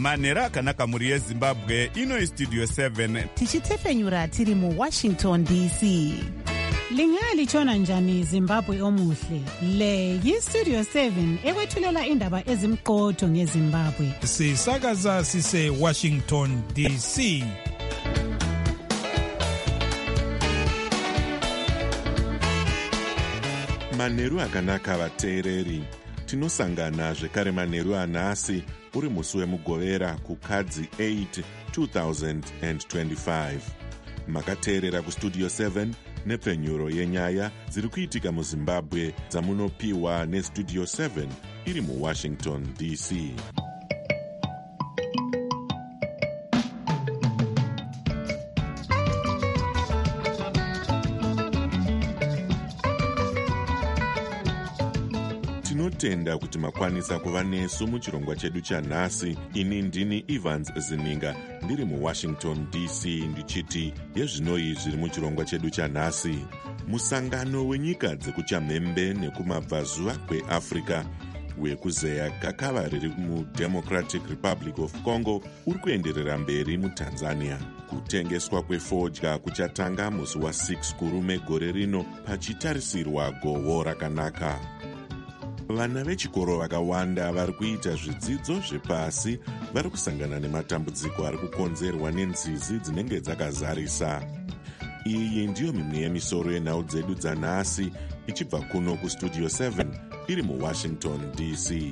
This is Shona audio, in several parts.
manheru akanaka mhuri yezimbabwe. Ino istudio 7 tichitefenyura tiri muwashington dc. Lingalitshona njani Zimbabwe omuhle? Le yistudio 7 ekwethulela indaba ezimqotho ngeZimbabwe. Sisakaza sise Washington DC. Manheru akanaka vateereri. Tinosangana zvekare manheru anhasi uri musi wemugovera kukadzi 8 2025. Makateerera kustudio 7 nepfenyuro yenyaya dziri kuitika muZimbabwe dzamunopiwa nestudio 7 iri muWashington DC. Tinotenda kuti makwanisa kuva nesu muchirongwa chedu chanhasi. Ini ndini Evans Zininga ndiri muWashington DC ndichiti yezvinoi zviri muchirongwa chedu chanhasi. Musangano wenyika dzekuchamhembe nekumabvazuva kweAfrica wekuzeya gakava riri muDemocratic Republic of Congo uri kuenderera mberi muTanzania. Kutengeswa kwefodya kuchatanga musi wa6 kurume gore rino pachitarisirwa gohwo rakanaka. Vana vechikoro vakawanda vari kuita zvidzidzo zvepasi vari kusangana nematambudziko ari kukonzerwa nenzizi dzinenge dzakazarisa. Iyi ndiyo mimwe yemisoro yenhau dzedu dzanhasi ichibva kuno kustudio 7 iri muWashington DC.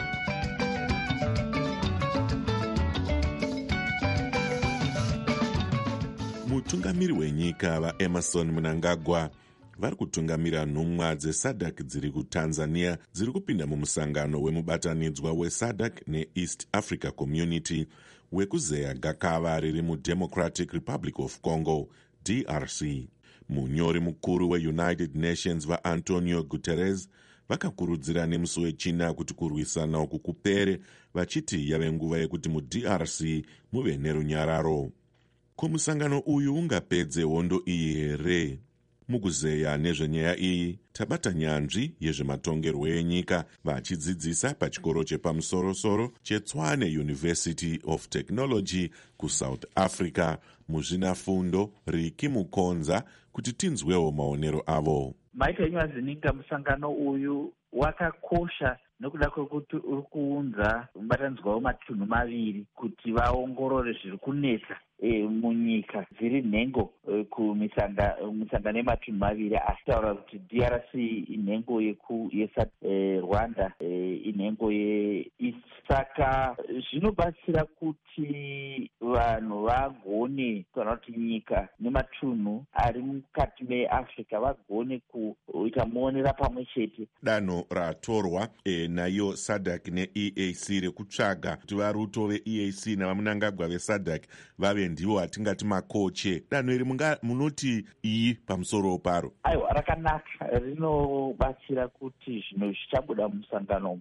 Mutungamiri wenyika vaEmerson Mnangagwa vari kutungamira nhumwa dzeSADC dziri kuTanzania dziri kupinda mumusangano wemubatanidzwa weSADC neEast Africa Community wekuzeya gakava riri muDemocratic Republic of Congo DRC. Munyori mukuru weUnited Nations vaAntonio Guterres vakakurudzira nemusi wechina kuti kurwisana uku kupere, vachiti yave nguva yekuti muDRC muve nerunyararo. Ko musangano uyu ungapedze hondo iyi here? Mukuzeya nezvenyaya iyi tabata nyanzvi yezvematongerwo enyika vachidzidzisa pachikoro chepamusoro-soro cheTshwane University of Technology kuSouth Africa muzvinafundo Riki Mukonza kuti tinzwewo maonero avo. Maita Zininga, musangano uyu wakakosha nekuda kwekuti uri kuunza mubatanidzwa wematunhu maviri kuti vaongorore zviri kunetsa munyika dziri nhengo kumisangano yematunhu maviri, achitaura kuti DRC inhengo Rwanda inhengo yeEast. Saka zvinobatsira kuti vanhu vagone, kana kuti nyika nematunhu ari mukati meAfrica vagone kuita muonera pamwe chete. Danho ratorwa nayo SADC neEAC rekutsvaga kuti varuto veEAC navaMnangagwa veSADC vave ndivo hatingati makoche. Danho iri munoti iyi pamusoro paro? Aiwa, rakanaka, rinobatsira kuti zvinhu zvichabuda mumusangano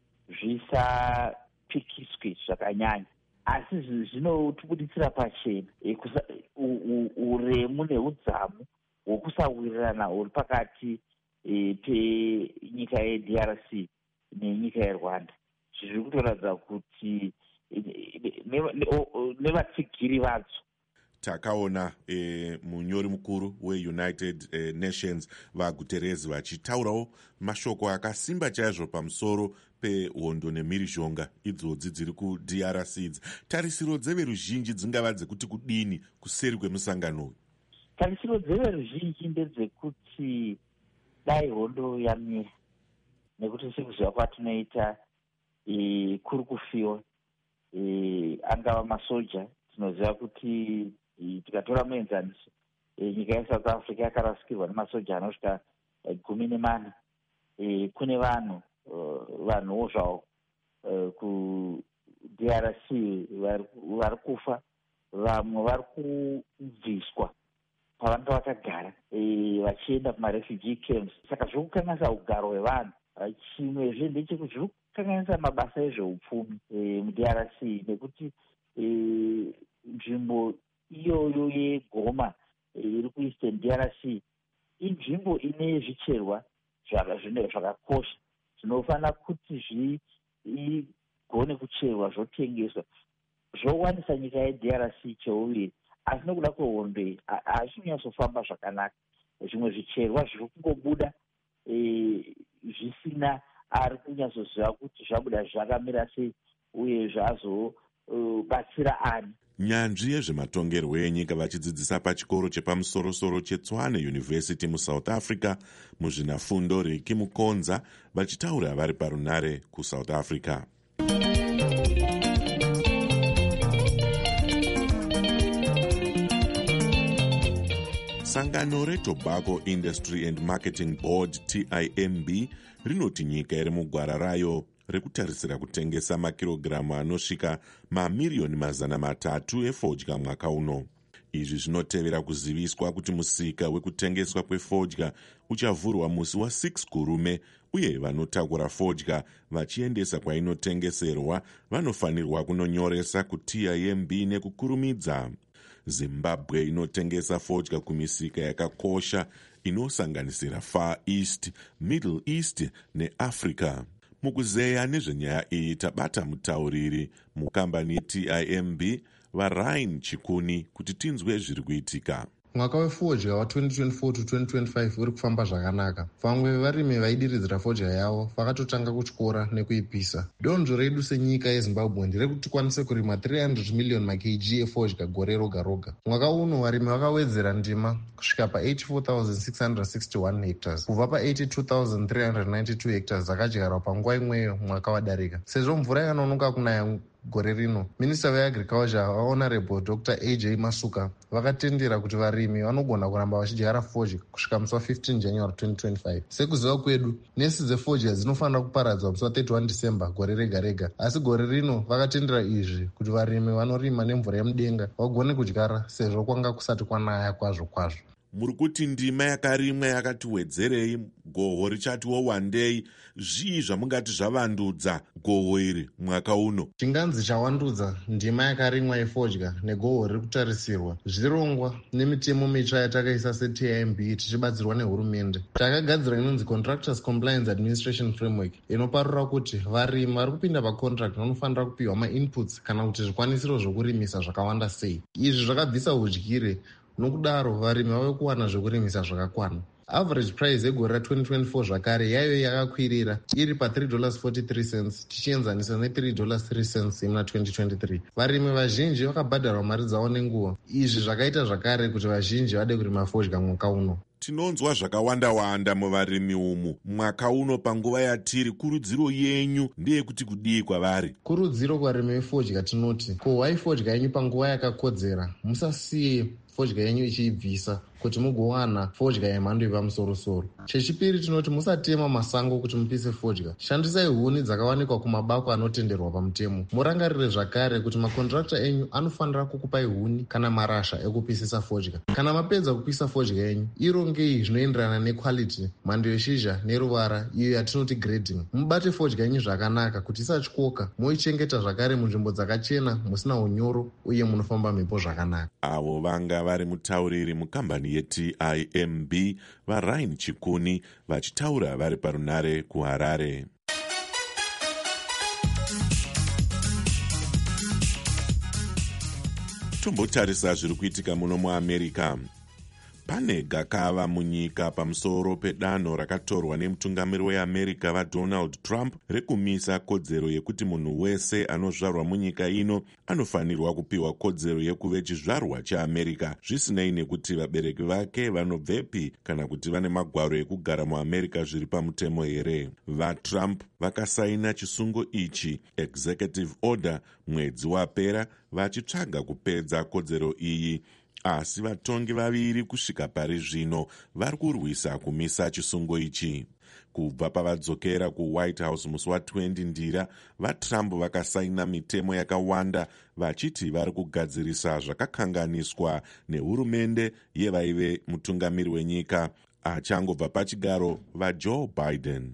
zvisapikiswe zvakanyanya, asi zvinotibuditsira pachena uremu neudzamu hwokusawirirana huri pakati penyika yeDRC nenyika yeRwanda. Zviri kutoratidza kuti nevatsigiri vadzo. Takaona munyori mukuru weUnited Nations vaGuterres vachitaurawo mashoko akasimba chaizvo pamusoro pehondo nemhirizhonga idzodzi dziri kuDRC. Tarisiro dzeveruzhinji dzingava dzekuti kudini kuseri kwemusangano uyu? Tarisiro dzeveruzhinji ndedzekuti dai hondo yamira, nekuti sekuziva kwatinoita kuri kufiwa angava masoja. Tinoziva kuti tikatora muenzaniso nyika yeSouth Africa yakarasikirwa nemasoja anosvika 14. Kune vanhuwo zvavo kuDRC vari kufa, vamwe vari kubviswa pavanenge vakagara vachienda kumarefugee camps. Saka zviri kukanganisa ugaro hwevanhu. Chimwezve ndechekuti zviri kukanganisa mabasa ezveupfumi muDRC, nekuti nzvimbo iyoyo yeGoma iri kuEastern DRC inzvimbo ine zvicherwa zvakakosha zvinofanira kuti zvigone kucherwa zvotengeswa zvowanisa nyika yeDRC cheuviri, asi nokuda kwehondo iyi hazvinyatsofamba zvakanaka. Zvimwe zvicherwa zviri kungobuda zvisina ari kunyatsoziva kuti zvabuda zvakamira sei uye zvazobatsira ani. Nyanzvi yezvematongerwo enyika vachidzidzisa pachikoro chepamusoro-soro cheTshwane University muSouth Africa muzvinafundo Riki Mukonza vachitaura vari parunare kuSouth Africa. Sangano reTobacco Industry and Marketing Board TIMB rinoti nyika iri mugwara rayo rekutarisira kutengesa makirogiramu anosvika mamirioni 300 efodya mwaka uno. Izvi zvinotevera kuziviswa kuti musika wekutengeswa kwefodya uchavhurwa musi wa6 Kurume uye vanotakura fodya vachiendesa kwainotengeserwa vanofanirwa kunonyoresa kuTIMB nekukurumidza. Zimbabwe inotengesa fodya kumisika yakakosha inosanganisira Far East, Middle East neAfrica. Mukuzeya nezvenyaya iyi tabata mutauriri mukambani yeTIMB vaRyan Chikuni kuti tinzwe zviri kuitika. Mwaka wefodya wa2024-2025 uri kufamba zvakanaka. Vamwe vevarimi vaidiridzira fodya yavo vakatotanga kutyora nekuipisa. Donzvo redu senyika yeZimbabwe nderekuti tikwanise kurima 300 million makg efodya gore roga roga. Mwaka uno varimi vakawedzera ndima kusvika pa84,661 hectares kubva pa82,392 hectares dzakadyarwa panguva imweyo mwaka wadarika. Sezvo mvura yanonoka kunaya gore rino, Minista weAgriculture Honorable Dr. AJ Masuka vakatendera kuti varimi vanogona kuramba vachidyara fodya kusvika musi wa15 January 2025. Sekuziva kwedu, nesi dzefodya dzinofanira kuparadzwa musi wa31 December gore rega rega, asi gore rino vakatendera izvi kuti varimi vanorima nemvura yemudenga vagone kudyara sezvo kwanga kusati kwanaya kwazvo. Muri kuti ndima yakarimwa yakati wedzerei, gohwo richatiwo wandei, zvii zvamungati zvavandudza gohwo iri mwaka uno? Chinganzi chawandudza ndima yakarimwa yefodya negohwo riri kutarisirwa zvirongwa nemitemo mitsva yatakaisa seTIMB tichibatsirwa nehurumende. Takagadzira inonzi Contractors Compliance Administration Framework inoparura kuti varimi vari kupinda pacontract vanofanira kupiwa mainputs kana kuti zvikwanisiro zvokurimisa zvakawanda sei. Izvi zvakabvisa udyire, nokudaro varimi vave kuwana zvokurimisa zvakakwana. Average price yegore ra2024 zvakare yayo yakakwirira iri pa$3.43 tichienzanisa ne$3.03 imuna 2023. Varimi vazhinji vakabhadharwa mari dzavo nenguva. Izvi zvakaita zvakare kuti vazhinji vade kurima fodya mwaka uno. Tinonzwa zvakawanda muvarimi umu mwaka uno panguva yatiri. Kurudziro yenyu ndeyekuti kudii kwavari? Kurudziro kuvarimi vefodya tinoti, kohwai fodya yenyu panguva yakakodzera. Musasiye fodya yenyu ichiibvisa kuti mugowana fodya yemhando yepamusoro-soro. Chechipiri tinoti musatema masango kuti mupise fodya. Shandisai huni dzakawanikwa kumabako anotenderwa pamutemo. Murangarire zvakare kuti makontrakta enyu anofanira kukupai huni kana marasha ekupisisa fodya. Kana mapedza kupisa fodya yenyu, irongei zvinoenderana nequality, mhando yeshizha neruvara, iyo yatinoti grading. Mubate fodya yenyu zvakanaka kuti isatyoka, moichengeta zvakare munzvimbo dzakachena, musina unyoro uye munofamba mhepo zvakanaka. Avo vanga vari mutauriri mukambani yeTIMB vaRyan Chikuni vachitaura vari parunare kuHarare. Tombotarisa zviri kuitika muno muAmerica. Pane gakava munyika pamusoro pedanho rakatorwa nemutungamiri weAmerica vaDonald Trump rekumisa kodzero yekuti munhu wese anozvarwa munyika ino anofanirwa kupiwa kodzero yekuve chizvarwa cheAmerica, zvisinei nekuti vabereki vake vanobvepi kana kuti vane magwaro ekugara muAmerica zviri pamutemo here. VaTrump vakasaina chisungo ichi, executive order, mwedzi wapera vachitsvaga kupedza kodzero iyi. Asi vatongi vaviri kusvika pari zvino vari kurwisa kumisa chisungo ichi. Kubva pavadzokera kuWhite House musi wa20 Ndira, vaTrump vakasaina mitemo yakawanda vachiti vari kugadzirisa zvakakanganiswa nehurumende yevaive mutungamiri wenyika achangobva pachigaro vaJoe Biden.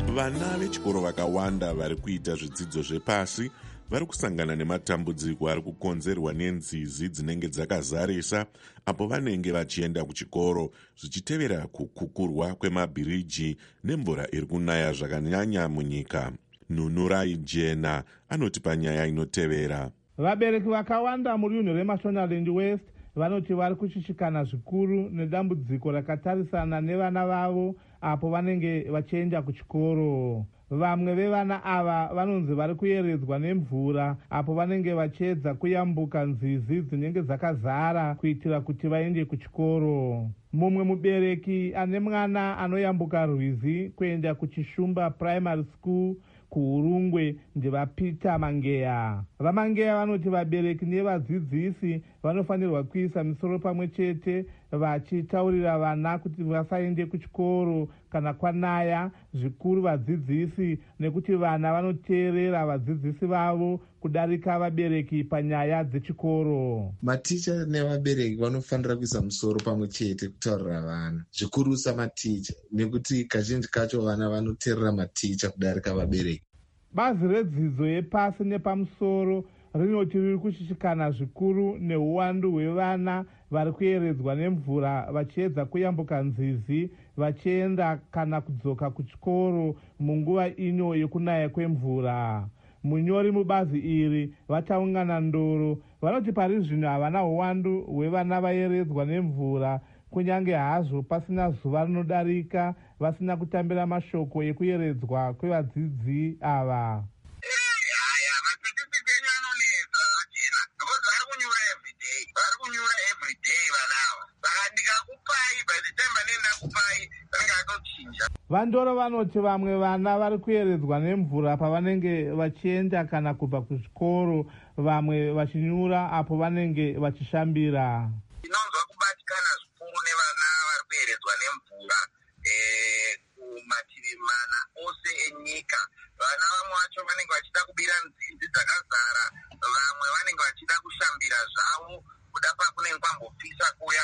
Vana vechikoro vakawanda vari kuita zvidzidzo zvepasi vari kusangana nematambudziko ari kukonzerwa nenzizi dzinenge dzakazarisa apo vanenge vachienda kuchikoro, zvichitevera kukukurwa kwemabhiriji nemvura iri kunaya zvakanyanya munyika. Nunurai Jena anoti panyaya inotevera. Vabereki vakawanda muri unhu reMashonaland West vanoti vari kushishikana zvikuru nedambudziko rakatarisana nevana vavo apo vanenge vachienda kuchikoro. Vamwe vevana ava vanonzi vari kuyeredzwa nemvura apo vanenge vachiedza kuyambuka nzizi dzinenge dzakazara kuitira kuti vaende kuchikoro. Mumwe mubereki ane mwana anoyambuka rwizi kuenda kuChishumba Primary School kuUrungwe ndevaPeter Mangeya. VaMangeya vanoti vabereki nevadzidzisi vanofanirwa kuisa misoro pamwe chete vachitaurira vana kuti vasaende kuchikoro kana kwanaya, zvikuru vadzidzisi, nekuti vana vanoteerera vadzidzisi vavo kudarika vabereki panyaya dzechikoro. Maticha nevabereki vanofanira kuisa musoro pamwe chete kutaurira vana, zvikurusa maticha, nekuti kazhinji kacho vana vanoteerera maticha kudarika vabereki. Bazi redzidzo yepasi nepamusoro rinoti riri kushishikana zvikuru neuwandu hwevana vari kuyeredzwa nemvura vachiedza kuyambuka nzizi vachienda kana kudzoka kuchikoro munguva ino yekunaya kwemvura. Munyori mubazi iri vachaungana ndoro vanoti pari zvino havana uwandu hwevana vayeredzwa nemvura, kunyange hazvo pasina zuva rinodarika vasina kutambira mashoko ekuyeredzwa kwevadzidzi ava. Vandoro vanoti vamwe vana vari kuyeredzwa nemvura pavanenge vachienda kana kubva kuzvikoro, vamwe vachinyura apo vanenge vachishambira. Tinonzwa kubatikana zvikuru nevana vari kuyeredzwa nemvura kumativi mana ose enyika. Vana vamwe vacho vanenge vachida kubira nzizi dzakazara, vamwe vanenge vachida kushambira zvavo kuda pakunenge kwambopisa kuya.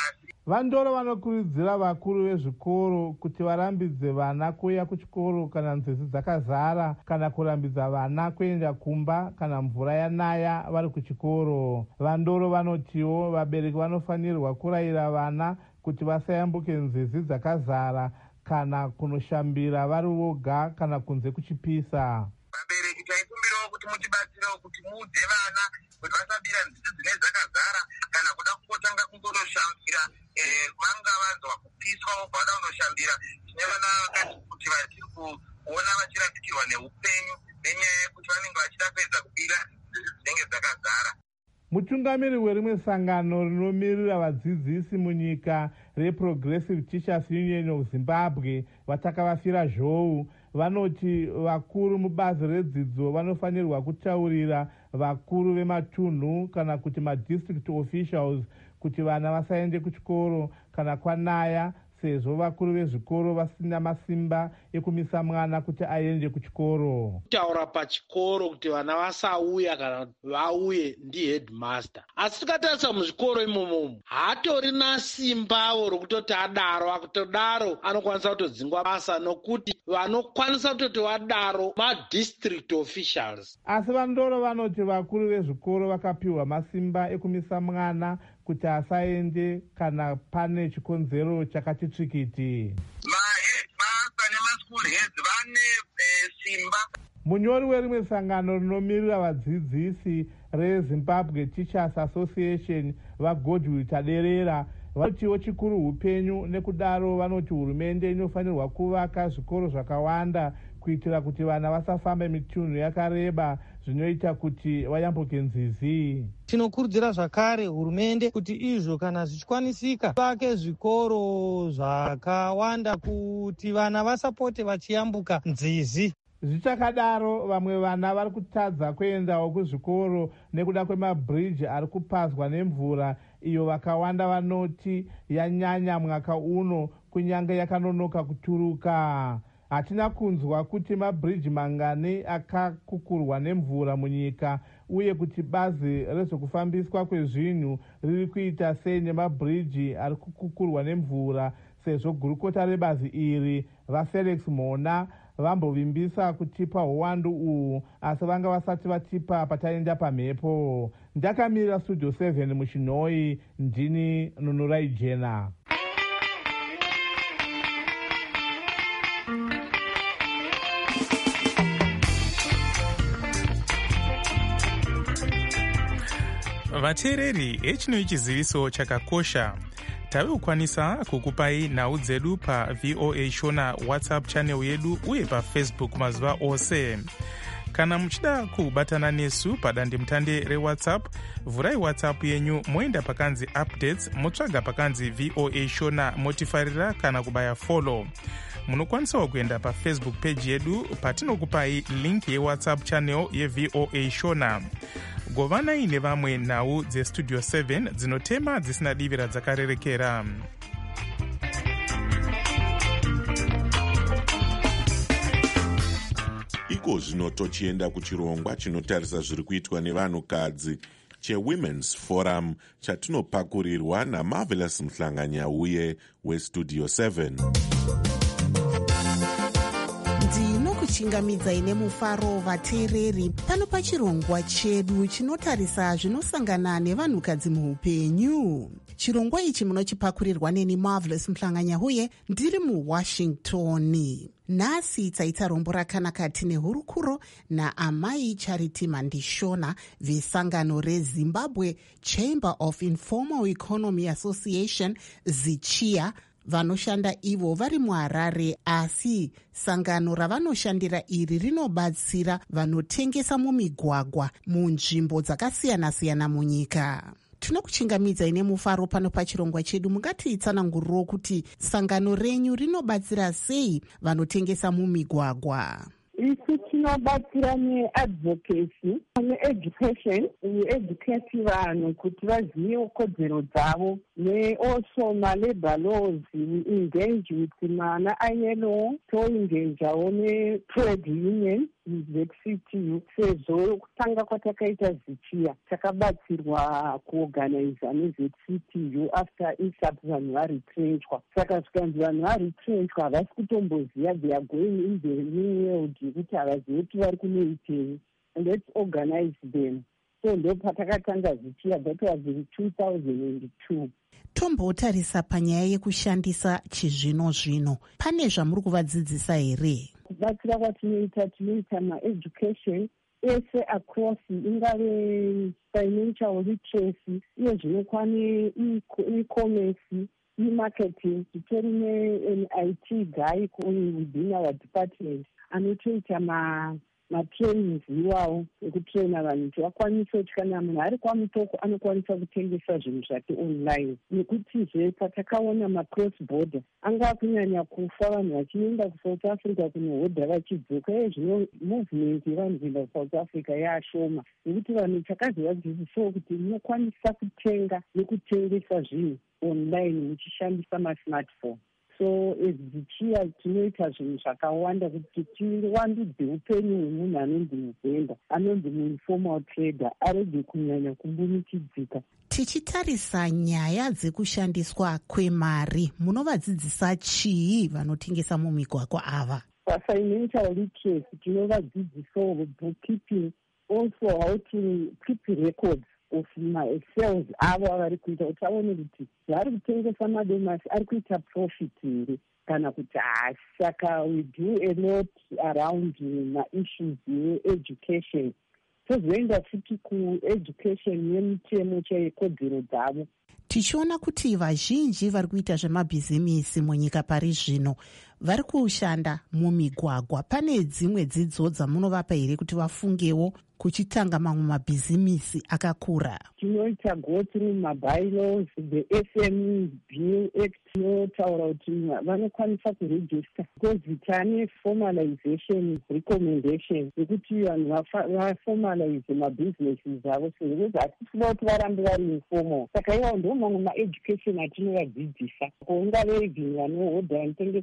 Vandoro vanokurudzira vakuru vezvikoro kuti varambidze vana kuuya kuchikoro kana nzizi dzakazara, kana kurambidza vana kuenda kumba kana mvura yanaya vari kuchikoro. Vandoro vanotiwo vabereki vanofanirwa kurayira vana kuti vasayambuke nzizi dzakazara kana kunoshambira vari voga kana kunze kuchipisa. Vabereki taikumbirawo kuti mutibatsirewo kuti muudze vana kuti vasabira nzizi dzinenge dzakazara kana kuda kutanga kungonoshambira vanga vanzwa kupiswa vobva vada kunoshambira. Tine vana vakati kuti vachiri kuona vachirapikirwa neupenyu nenyaya yekuti vanenge vachida kuedza kubira nzizi dzinenge dzakazara. Mutungamiri werimwe sangano rinomirira vadzidzisi munyika reProgressive Teachers Union of Zimbabwe vatakavafira zhou vanoti vakuru mubazi redzidzo vanofanirwa kutaurira vakuru vematunhu kana kuti madistrict officials kuti vana vasaende kuchikoro kana kwanaya, sezvo vakuru vezvikoro vasina masimba ekumisa mwana kuti aende kuchikoro. Kutaura pachikoro kuti vana vasauya kana vauye ndiheadmaster. Asi tikatarisa muzvikoro imomo hatorina simbawo rokutoti adaro, akutodaro anokwanisa kutodzingwa basa, nokuti vanokwanisa kutoti vadaro madistrict officials. Asi vandoro vanoti vakuru vezvikoro vakapiwa masimba ekumisa mwana kuti asaende kana pane chikonzero chakati tsvikiti. Maheadmaster nemaschool heads vane simba. Munyori werimwe sangano rinomirira vadzidzisi reZimbabwe Teachers Association vaGoodwill Taderera vanotiwo chikuru upenyu, nekudaro vanoti hurumende inofanirwa kuvaka zvikoro zvakawanda kuitira kuti vana vasafambe mitunhu yakareba zvinoita kuti vayambuke nzizi. Tinokurudzira zvakare hurumende kuti izvo kana zvichikwanisika vake zvikoro zvakawanda kuti vana vasapote vachiyambuka nzizi. Zvichakadaro vamwe vana vari kutadza kuendawo kuzvikoro nekuda kwemabhiriji ari kupazwa nemvura iyo vakawanda vanoti yanyanya mwaka uno kunyange yakanonoka kuturuka. Hatina kunzwa kuti mabhiriji mangani akakukurwa nemvura munyika uye kuti bazi rezvokufambiswa kwezvinhu riri kuita sei nemabhiriji ari kukukurwa nemvura, sezvo gurukota rebazi iri vaFelix Mona vambovimbisa kutipa uwandu uhu, asi vanga vasati vatipa pataenda pamhepo. Ndakamirira Studio 7 muchinhoi, ndini Nunurai Jena. vateereri, echinoi chiziviso chakakosha. Tave kukwanisa kukupai nhau dzedu pa VOA Shona WhatsApp channel yedu uye pa Facebook mazuva ose. Kana muchida kubatana nesu padandemutande reWhatsApp, vhurai WhatsApp yenyu moenda pakanzi updates, motsvaga pakanzi VOA Shona, motifarira kana kubaya follow. Munokwanisawo kuenda paFacebook page yedu patinokupai link yeWhatsApp channel yeVOA Shona. Govanai nevamwe nhau dzeStudio 7 dzinotema dzisina divira dzakarerekera. Iko zvino tochienda kuchirongwa chinotarisa zviri kuitwa nevanhukadzi cheWomen's Forum chatinopakurirwa naMarvelous Mhlanganyauye weStudio 7. ndinokuchingamidzai nemufaro vateereri pano pachirongwa chedu chinotarisa zvinosangana nevanhukadzi muupenyu. Chirongwa ichi munochipakurirwa neni Marvelous Mhlanganyauye ndiri muWashington. Nhasi taita rombo rakanaka tine hurukuro naamai Charity Mandishona vesangano reZimbabwe Chamber of Informal Economy Association ZICHIA, vanoshanda ivo vari muHarare, asi sangano ravanoshandira iri rinobatsira vanotengesa mumigwagwa munzvimbo dzakasiyana-siyana munyika. Tinokuchingamidzai nemufaro pano pachirongwa chedu. Mungatiitsananguriro kuti sangano renyu rinobatsira sei vanotengesa mumigwagwa? Isu tinobatsira neadvocacy needucation, educate vanhu kuti vazive kodzero dzavo, also malabor laws. We engage with mana-ILO, toengagewo netrade union ZCTU. Sezvo kutanga kwatakaita ZICHIA takabatsirwa kuorganiza neZCTU after ISAP vanhu varetrenchwa. Saka zvikanzi vanhu varetrenchwa havasi kutomboziva, they are going in the new world yekuti havazivi kuti vari kunoitei. Let's organize them. So ndo patakatanga ZICHIA, that was in 2002. Tombotarisa panyaya yekushandisa chizvino-zvino. Pane zvamuri kuvadzidzisa here? Kubatsira kwatinoita ma-education ese across, ingave financial literacy, iyo zvinokwane e-commerce, e-marketing. Titori ne-IT guy within our department anotoita matrainings iwawo ekutraina vanhu kuti vakwanise kuti kana munhu ari kwamutoko anokwanisa kutengesa zvinhu zvake online. Nekutizve patakaona macross border anga kunyanya kufa vanhu vachienda kuSouth Africa kunohodha vachidzoka, zvino movement yevanhu kuenda kuSouth Africa yaashoma, nekuti vanhu takazovadzidzisawo kuti munokwanisa kutenga nekutengesa zvinhu online muchishandisa masmartphone. So ZICHIA tinoita zvinhu zvakawanda kuti tiwandudze upenyu hwemunhu anonzi muvenda, anonzi muinformal trader, arege kunyanya kumbunikidzika. Tichitarisa nyaya dzekushandiswa kwemari, munovadzidzisa chii vanotengesa mumigwagwa ava? Financial literacy tinovadzidzisawo bookkeeping, also how to keep records of my sales avo avari kuita, kuti aone kuti vari kutengesa madomasi ari kuita profit here kana kuti haasi. Saka we do a lot around maissues yeeducation. Tozoenda futi kueducation yemitemo chekodzero dzavo. Tichiona kuti vazhinji vari kuita zvemabhizimisi munyika pari zvino vari kushanda mumigwagwa. Pane dzimwe dzidzo dzamunovapa here kuti vafungewo kuchitanga mamwe mabhizimisi akakura? Tinoita go through mabylaws, the SME Bill Act inotaura kuti vanokwanisa kuregister because tane formalization recommendation yekuti vanhu vaformalize mabusinesses avo, because hatisiva kuti varambe vari informal. Saka iwawo ndo mamwe maeducation atinovadzidzisa, kungave vanhu vanohodha vanotengesa magro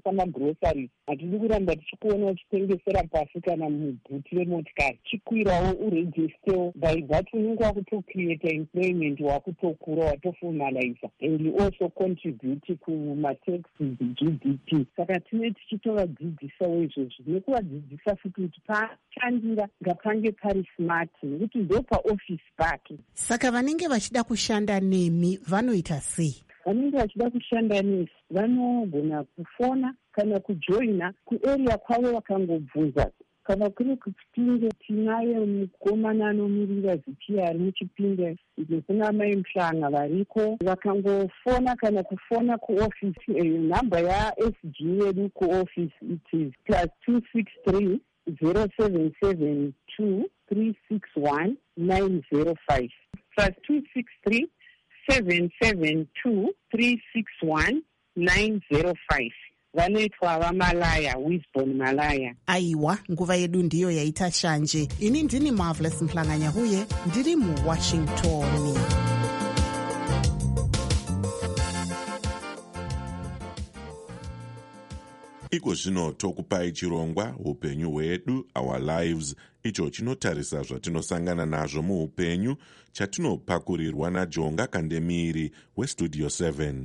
magroceries hatidi kuramba tichikuona uchitengesera pasi kana mubhuti remotikari chikwirawo uregistewo. By that unenge wakutocreata employment, wakutokura, watofomaliza and also contribute kumataxes GDP. Saka tine tichitovadzidzisawo izvozvo nekuvadzidzisa futi kuti pashandira ngapange pari smart nekuti ndo paofisi pake. Saka vanenge vachida kushanda nemi vanoita sei? Vanenge vachida kushanda nesi vanogona kufona kana kujoina kuarea kwavo vakangobvunza. Kana kuri kuchipinge tinaye mukomana anomirira zvichiyari muchipinge izvo kuna mai Mhlanga variko vakangofona kana kufona kuofisi. Namba yaSG yedu kuofisi it is +263 0772 361 905 +263 772 361 905. Vanoitwa vamalaya, Wisbon Malaya. Aiwa, nguva yedu ndiyo yaita shanje. Ini ndini Marvelous Mhlanganyahuye, ndiri muWashington. Iko zvino tokupai chirongwa upenyu hwedu, our lives, icho chinotarisa zvatinosangana nazvo muupenyu, chatinopakurirwa naJonga Kandemiri weStudio 7.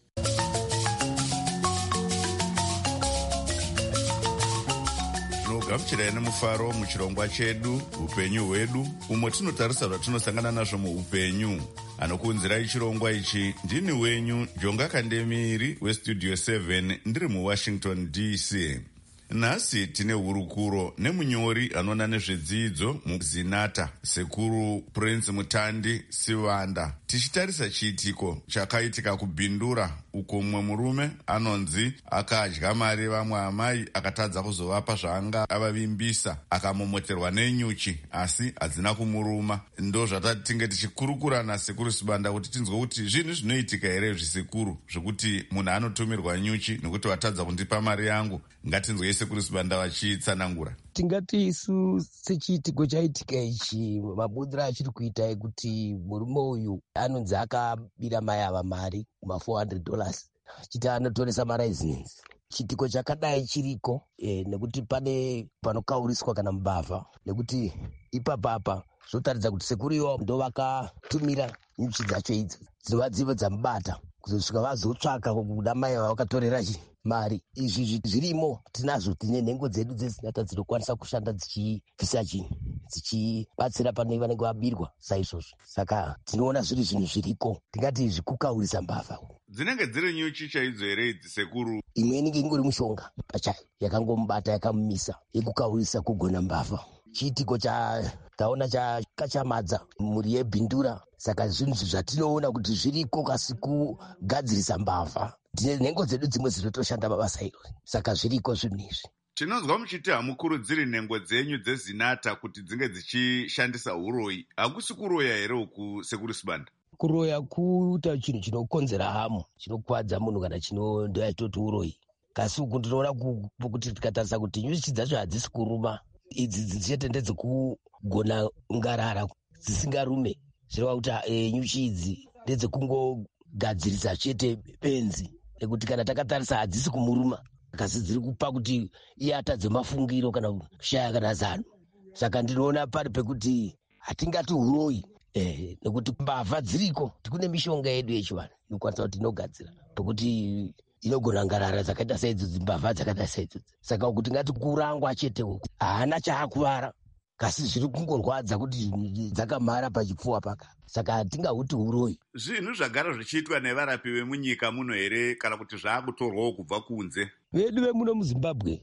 Gamuchirai nemufaro muchirongwa chedu upenyu hwedu, umwe tinotarisa zvatinosangana nazvo muupenyu. Anokuunzirai chirongwa ichi ndini wenyu Jonga Kandemiri weStudio 7, ndiri muWashington DC. Nhasi tine hurukuro nemunyori anoona nezvedzidzo muZinata, Sekuru Prince Mutandi Sivanda. Tichitarisa chiitiko chakaitika kuBhindura, uko mumwe murume anonzi akadya mari vamwe amai akatadza kuzovapa zvaanga avavimbisa, akamomoterwa nenyuchi asi hadzina kumuruma. Ndo zvatatinge tichikurukura naSekuru Sivanda kuti tinzwe kuti zvinhu zvinoitika here zvisekuru zvekuti munhu anotumirwa nyuchi nekuti watadza kundipa mari yangu. Ngatinzwe Sekuru Sivanda vachitsanangura. Tingati isu sechiitiko chaitika ichi, mabudiro achiri kuita ekuti murume uyu anonzi akabira mai ava mari $400 chiti anotoresa maraizinensi. Chiitiko chakadai chiriko nekuti pane panokauriswa kana mbavha, nekuti ipapapa zvotaridza kuti sekuru iwo ndo vakatumira nyuchi dzacho idzo dzinova dzivo dzamubata kuzosvika vazotsvaka kuda mai vakatorera mari. Izvi zvirimo tinazvo, tine nhengo dzedu dzezinata dzinokwanisa kushanda dzichibvisa chinhu, dzichibatsira pane vanenge vabirwa saizvozvo. Saka tinoona zviri zvinhu zviriko, tingati zvikukaurisa mbavha. Dzinenge dziri nyuchi chaidzo here idzi sekuru? Imwe inenge ingori mushonga pachayo yakangomubata yakamumisa yekukaurisa kugona mbavha. Chiitiko taona chakachamadza mhuri yeBhindura. Saka zvinhu zvatinoona kuti zviriko kasi kugadzirisa mbavha. Tine nhengo dzedu dzimwe dzinotoshanda mabasa iwo, saka zviriko zvinhu izvi. Tinonzwa muchiti hamukurudziri nhengo dzenyu dzezinata kuti dzinge dzichishandisa uroyi. Hakusi kuroya here uku Sekuru Sibanda? Kuroya kuita chinhu chinokonzera hamo, chinokuwadza munhu kana ndoyatoti uroyi. Kasi uku ndinoona kuti tikatarisa kuti nyuchi dzacho hadzisi kuruma, idzi dzichete ndedzekugona ngarara dzisingarume, zvireva kuti nyuchi idzi ndedzekungogadzirisa chete benzi, nekuti kana takatarisa hadzisi kumuruma, kasi dziri kupa kuti iye atadze mafungiro kana kushaya kana zano. Saka ndinoona pari pekuti hatingati uroyi, nekuti mbavha dziriko, tikune mishonga yedu yechivanhu inokwanisa kuti inogadzira pekuti inogona ngarara dzakaita saidzodzi, mbavha dzakaita saidzodzi. Saka kuti ngati kurangwa chetewo, haana chaakuvara, kasi zviri kungorwadza kuti dzakamhara pachipfuwa paka. Saka hatingahuti uroyi. Zvinhu zvagara zvichiitwa nevarapi vemunyika muno here kana kuti zvaakutorwawo kubva kunze? Vedu vemuno muZimbabwe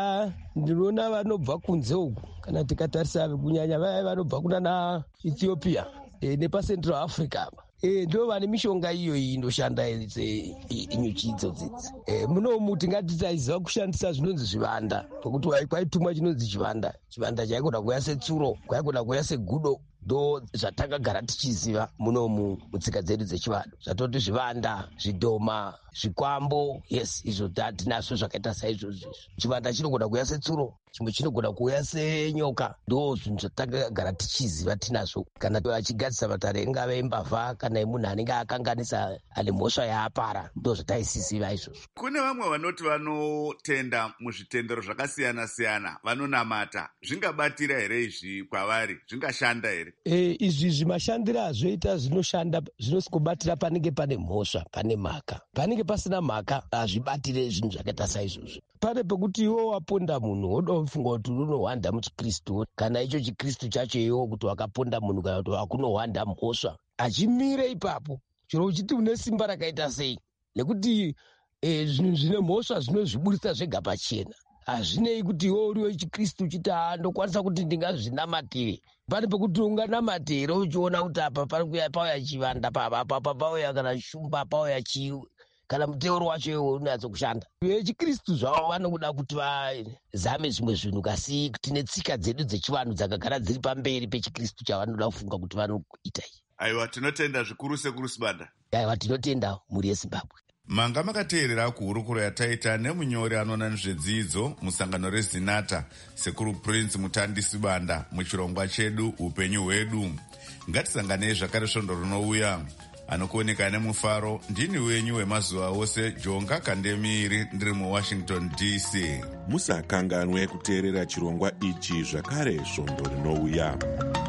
ndinoona vanobva kunze uku, kana tikatarisa kunyanya vaya vanobva kuna Ethiopia nepaCentral Africa ndo vane mishonga iyo inoshanda nyuchi idzodzidzi. Munomu tingati taiziva kushandisa zvinonzi zvivanda, pokuti kwaitumwa chinonzi chivanda chaigona kuya setsuro, kwaigona kuya segudo. Ndo zvatakagara tichiziva munomu mutsika dzedu dzechivanhu, zvatoti zvivanda, zvidhoma, zvikwambo. Yes, izvo tinazvo zvakaita saizvozvo. Chivanda chinogona kuya setsuro, chimwe chinogona kuuya senyoka. Ndo zvinhu zvatakagara tichiziva tinazvo. Kana achigadzisa vatare ingave mbavha kana munhu anenge akanganisa ane mhosva yaapara, ndo zvataisiziva izvozvo. Kune vamwe vanoti vanotenda muzvitendero zvakasiyana-siyana, vanonamata. Zvingabatira here izvi kwavari? Zvingashanda here? Izvi zvimashandiro azvoita zvinoshanda, zvinosigobatira panenge pane mhosva, pane mhaka. Panenge pasina mhaka, hazvibatire zvinhu zvakaita saizvozvo. Pane pekuti iwo waponda munhu woda kufunga kuti unohwanda muchikristu, kana icho chikristu chacho iwo kuti wakaponda munhu kana kuti wakunohwanda mhosva. Achimire ipapo, chero uchiti une simba rakaita sei, nekuti zvinhu zvine mhosva zvinozviburisa zvega pachena. Hazvinei kuti iwo uriwe chikristu uchiti ndokwanisa kuti ndingazvinamatire. Pane pekuti unganamatire uchiona kuti apa pauya chivanda, apa pauya kana shumba, pauya chiu, kana muteuro wacho iwo unatso kushanda. Vechikristu zvavo vanoda kuti vazame zvimwe zvinhu, kasi tine tsika dzedu dzechivanhu dzakagara dziri pamberi pechikristu chavanoda kufunga kuti vanoita iyi. Aiwa, tinotenda zvikuru sekuru Sibanda. Aiwa, tinotenda mhuri yeZimbabwe. Manga makateerera kuhurukuro yataita nemunyori anoona nezvedzidzo musangano reZinata, sekuru Prince Mutandi Sibanda, muchirongwa chedu upenyu hwedu. Ngatisanganei zvakare svondo rinouya. Anokuoneka nemufaro, ndini wenyu wemazuva ose, Jonga Kandemiri, ndiri muWashington DC. Musakanganwe kuteerera chirongwa ichi zvakare svondo rinouya.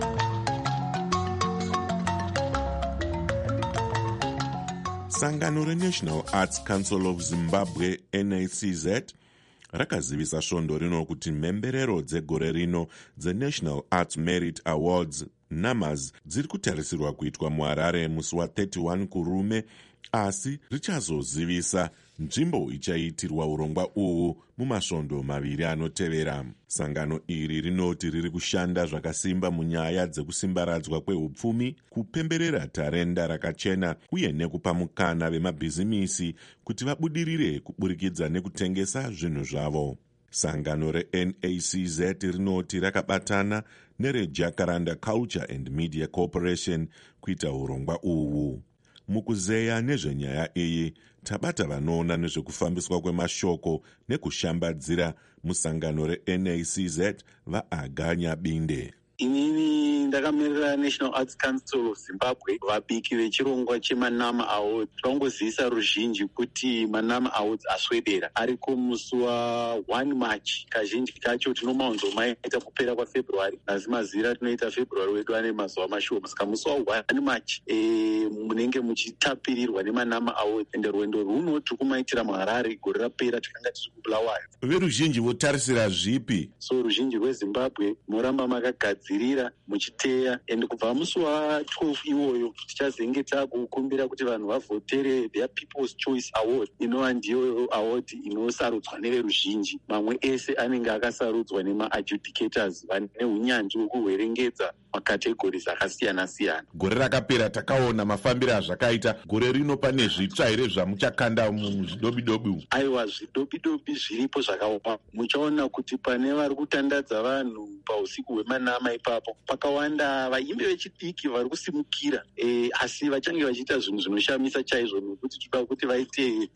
Sangano reNational Arts Council of Zimbabwe, NACZ, rakazivisa svondo rino kuti mhemberero dzegore rino dzeNational Arts Merit Awards, NAMAs, dziri kutarisirwa kuitwa muHarare musi wa31 kurume, asi richazozivisa nzvimbo ichaitirwa urongwa uhu mumasvondo maviri anotevera. Sangano iri rinoti riri kushanda zvakasimba munyaya dzekusimbaradzwa kwehupfumi, kupemberera tarenda rakachena uye nekupa mukana vemabhizimisi kuti vabudirire kuburikidza nekutengesa zvinhu zvavo. Sangano reNACZ rinoti rakabatana nereJacaranda Culture and Media Corporation kuita urongwa uhu. Mukuzeya nezvenyaya iyi, tabata vanoona nezvekufambiswa kwemashoko nekushambadzira musangano reNACZ vaAganya Binde. Inini ndakamirira National Arts Council of Zimbabwe, vabiki vechirongwa chemanama awards. Vangozivisa ruzhinji kuti manama awards aswedera, ariko musi wa1 March. Kazhinji kacho tinomaonzomaita kupera kwaFebruary, asi mazira tinoita February wedu ane mazuva mashoma. Saka musi wa1 March munenge muchitapirirwa nemanama awards, ende rwendo runoti kumaitira muHarare gore rapera takanga tiri kuBulawayo. Veruzhinji votarisira zvipi? So ruzhinji rweZimbabwe moramba makagadzirira muchiteya, ende kubva musi wa12 iwoyo tichazenge takukumbira kuti vanhu vavhotere their People's Choice Award, inova ndiyo award inosarudzwa neveruzhinji. Mamwe ese anenge akasarudzwa nemaadjudicators vane unyanzvi hwekuhwerengedza makategories akasiyana-siyana. Gore rakapera takaona mafambiro azvakaita. Gore rino pane zvitsva here zvamuchakanda muzvidobidobi? Aiwa, zvidobidobi zviripo zvakaoma. Muchaona kuti pane vari kutandadza vanhu pausiku hwemanama ipapo, pakawanda vaimbi vechidiki vari kusimukira, asi vachange vachiita zvinhu zvinoshamisa chaizvo, nekuti toda kuti vaite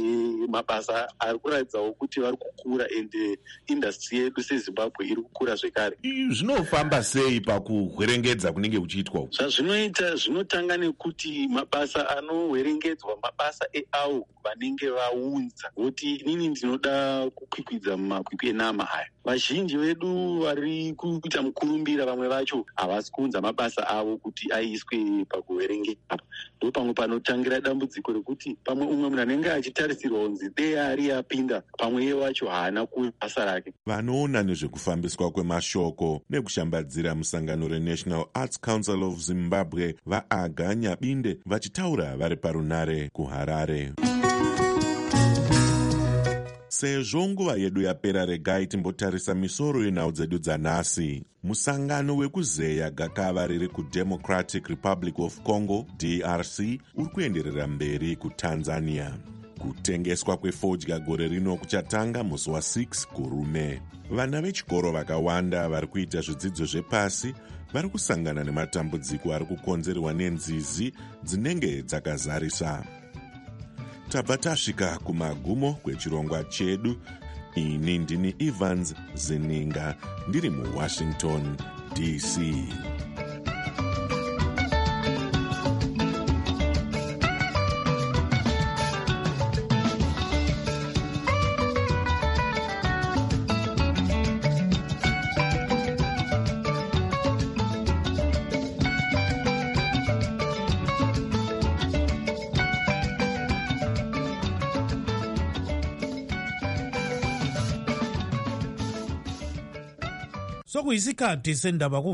mabasa ari kuratidzawo kuti vari kukura, ende industry yedu seZimbabwe iri kukura zvekare. Zvinofamba sei pakuhwerengedza kunenge kuchiitwa? Zvazvinoita zvinotanga nekuti mabasa anohwerengedzwa mabasa eavo vanenge vaunza, kuti inini ndinoda kukwikwidza mumakwikwi enama aya. Vazhinji vedu vari kuita mukurumbira, vamwe vacho havasi kuunza mabasa avo kuti aiswe pakuhwerengedza. Ndo pamwe panotangira dambudziko rekuti pamwe umwe munhu anenge achitarisirwa kunzi dei ari apinda, pamwe iye wacho haana kuuya basa rake. Vanoona nezvekufambiswa kwemashoko nekushambadzira musangano reNational Arts Council of Zimbabwe vaAganya Binde vachitaura vari parunare kuHarare. Sezvo nguva yedu yapera, regai timbotarisa misoro yenhau dzedu dzanhasi. Musangano wekuzeya gakava riri kuDemocratic Republic of Congo, DRC, uri kuenderera mberi kuTanzania. Kutengeswa kwefodya gore rino kuchatanga musi wa6 kurume. Vana vechikoro vakawanda vari kuita zvidzidzo zvepasi vari kusangana nematambudziko ari kukonzerwa nenzizi dzinenge dzakazarisa. Tabva tasvika kumagumo kwechirongwa chedu. ini ndini Evans Zininga ndiri muWashington DC. Sokuyisikhathi sendaba